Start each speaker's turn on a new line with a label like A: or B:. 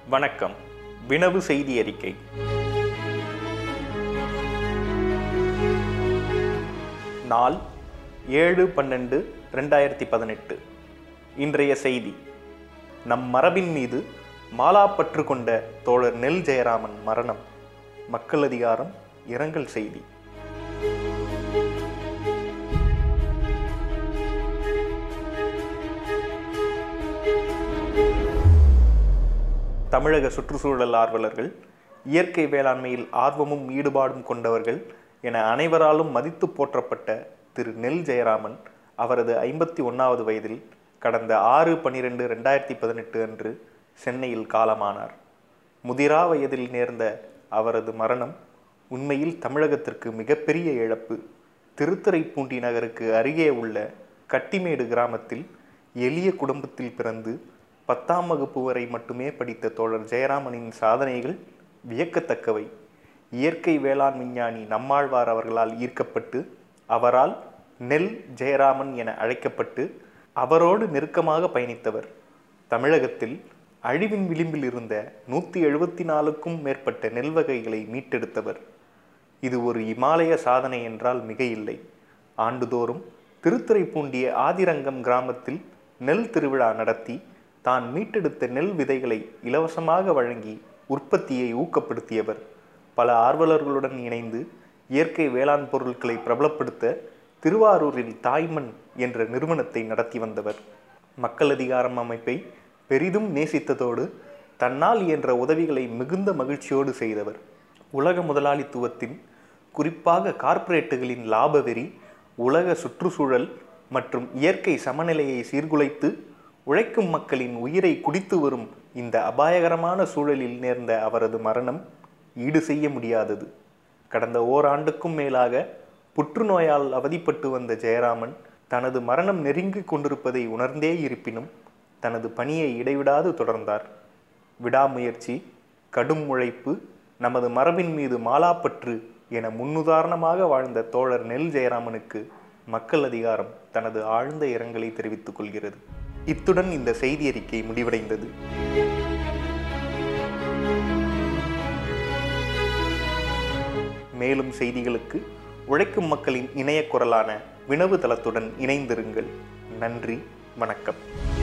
A: வணக்கம். வினவு செய்தி அறிக்கை. நாள் 7/12/2018. இன்றைய செய்தி: நம் மரபின் மீது மாலாப்பற்று கொண்ட தோழர் நெல் ஜெயராமன் மரணம். மக்கள் அதிகாரம் இரங்கல் செய்தி. தமிழக சுற்றுச்சூழல் ஆர்வலர்கள், இயற்கை வேளாண்மையில் ஆர்வமும் ஈடுபாடும் கொண்டவர்கள் என அனைவராலும் மதித்து போற்றப்பட்ட திரு நெல் ஜெயராமன் அவரது 51வது வயதில் கடந்த 6/12/2018 அன்று சென்னையில் காலமானார். முதிரா வயதில் நேர்ந்த அவரது மரணம் உண்மையில் தமிழகத்திற்கு மிகப்பெரிய இழப்பு. திருத்துறைப்பூண்டி நகருக்கு அருகே உள்ள கட்டிமேடு கிராமத்தில் எளிய குடும்பத்தில் பிறந்து 10ஆம் வகுப்பு வரை மட்டுமே படித்த தோழர் ஜெயராமனின் சாதனைகள் வியக்கத்தக்கவை. இயற்கை வேளாண் விஞ்ஞானி நம்மாழ்வார் அவர்களால் ஈர்க்கப்பட்டு அவரால் நெல் ஜெயராமன் என அழைக்கப்பட்டு அவரோடு நெருக்கமாக பயணித்தவர். தமிழகத்தில் அழிவின் விளிம்பில் இருந்த 174க்கும் மேற்பட்ட நெல் வகைகளை மீட்டெடுத்தவர். இது ஒரு இமாலய சாதனை என்றால் மிக இல்லை. ஆண்டுதோறும் திருத்துறைப்பூண்டிய ஆதிரங்கம் கிராமத்தில் நெல் திருவிழா நடத்தி தான் மீட்டெடுத்த நெல் விதைகளை இலவசமாக வழங்கி உற்பத்தியை ஊக்கப்படுத்தியவர். பல ஆர்வலர்களுடன் இணைந்து இயற்கை வேளாண் பொருட்களை பிரபலப்படுத்த திருவாரூரில் தாய்மண் என்ற நிறுவனத்தை நடத்தி வந்தவர். மக்கள் அதிகாரம் அமைப்பை பெரிதும் நேசித்ததோடு தன்னால் இயன்ற உதவிகளை மிகுந்த மகிழ்ச்சியோடு செய்தவர். உலக முதலாளித்துவத்தின், குறிப்பாக கார்ப்பரேட்டுகளின் லாப வெறி உலக சுற்றுச்சூழல் மற்றும் இயற்கை சமநிலையை சீர்குலைத்து உழைக்கும் மக்களின் உயிரை குடித்து வரும் இந்த அபாயகரமான சூழலில் நேர்ந்த அவரது மரணம் ஈடு செய்ய முடியாதது. கடந்த ஓராண்டுக்கும் மேலாக புற்றுநோயால் அவதிப்பட்டு வந்த ஜெயராமன் தனது மரணம் நெருங்கி கொண்டிருப்பதை உணர்ந்தே இருப்பினும் தனது பணியை இடைவிடாது தொடர்ந்தார். விடாமுயற்சி, கடும் உழைப்பு, நமது மரபின் மீது மாலாப்பற்று என முன்னுதாரணமாக வாழ்ந்த தோழர் நெல் ஜெயராமனுக்கு மக்கள் அதிகாரம் தனது ஆழ்ந்த இரங்கலை தெரிவித்துக் கொள்கிறது. இத்துடன் இந்த செய்தி அறிக்கை முடிவடைந்தது. மேலும் செய்திகளுக்கு உழைக்கும் மக்களின் இணைய குரலான வினவு தளத்துடன் இணைந்திருங்கள். நன்றி, வணக்கம்.